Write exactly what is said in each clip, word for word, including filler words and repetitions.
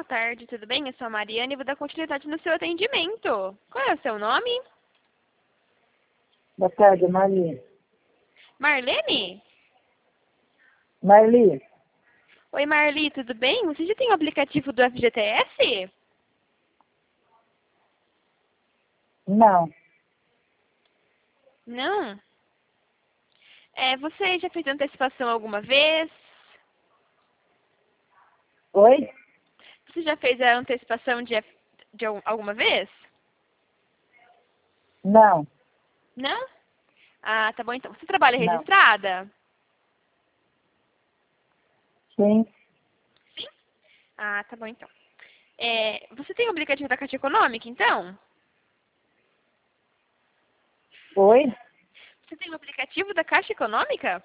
tarde, tudo bem? Eu sou a Mariana e vou dar continuidade no seu atendimento. Qual é o seu nome? Boa tarde, Marli. Marlene? Marli, Oi, Marli, tudo bem? Você já tem o aplicativo do F G T S? não. Não? É, você já fez antecipação alguma vez? Oi? Você já fez a antecipação de, F- de al- alguma vez? Não, Não? Ah, tá bom então. Você trabalha não. registrada? Sim, Sim? Ah, tá bom então. É, você tem o aplicativo da Caixa Econômica, então? oi? Você tem o aplicativo da Caixa Econômica?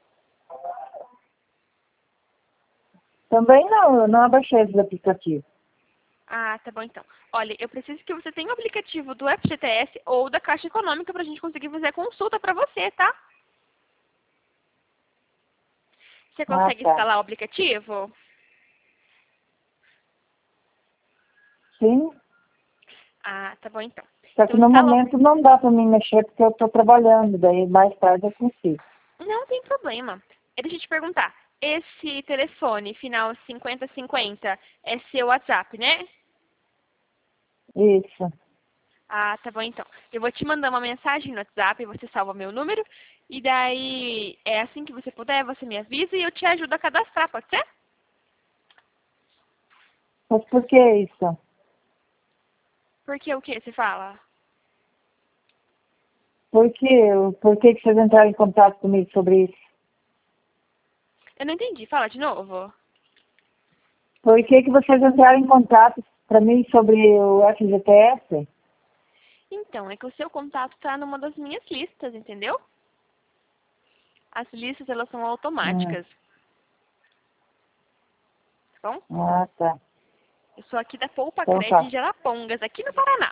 Também não, eu não abaixei esse aplicativo. Ah, tá bom então. Olha, eu preciso que você tenha o aplicativo do F G T S ou da Caixa Econômica pra gente conseguir fazer a consulta pra você, tá? Você Ah, consegue tá. instalar o aplicativo? Sim, Ah, tá bom então. só que Então no instala. momento não dá para mim mexer porque eu estou trabalhando, daí mais tarde eu consigo. Não tem problema. E deixa eu te perguntar. Esse telefone final cinquenta cinquenta é seu WhatsApp, né? Isso, Ah, tá bom então. Eu vou te mandar uma mensagem no WhatsApp, você salva meu número. E daí, é assim que você puder, você me avisa e eu te ajudo a cadastrar, pode ser? mas por que isso? Porque o que você fala? Por que, por que que vocês entraram em contato comigo sobre isso? Eu não entendi, fala de novo. Por que que vocês entraram em contato para mim sobre o F G T S? Então, é que o seu contato está numa das minhas listas, entendeu? As listas, elas são Hum. automáticas, tá bom? Ah, tá. Eu sou aqui da Poupa Então Cred tá. de Arapongas, aqui no Paraná.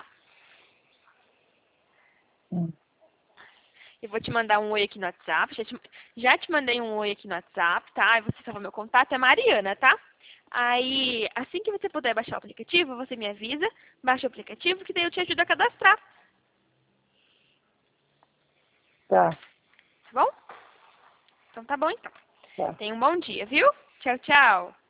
Hum. Eu vou te mandar um oi aqui no WhatsApp. Já te, já te mandei um oi aqui no WhatsApp, tá? Aí você salva meu contato, é Mariana, tá? Aí, assim que você puder baixar o aplicativo, você me avisa, baixa o aplicativo, que daí eu te ajudo a cadastrar, Tá, tá bom? Então tá bom então. tá. Tenha um bom dia, viu? Tchau, tchau.